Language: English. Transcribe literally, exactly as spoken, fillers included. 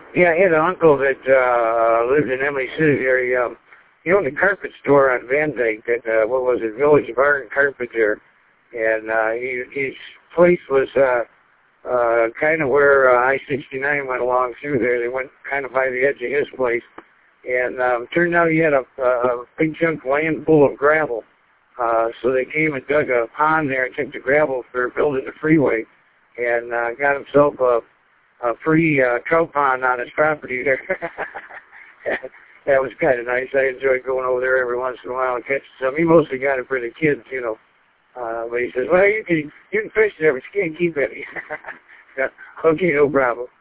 Yeah, I had an uncle that uh, lived in Emily City area. Um, he owned a carpet store on Van Dyke at, uh, what was it, Village Bar and Carpet there. And uh, he, his place was uh, uh, kind of where uh, I sixty-nine went along through there. They went kind of by the edge of his place. And um, turned out he had a, a big chunk of land full of gravel. Uh, so they came and dug a pond there and took the gravel for building the freeway. And uh, got himself a, a free uh, trout pond on his property there. That was kind of nice. I enjoyed going over there every once in a while and catching some. He mostly got it for the kids, you know. Uh, but he says, well, you can, you can fish there, but you can't keep any. Okay, no problem.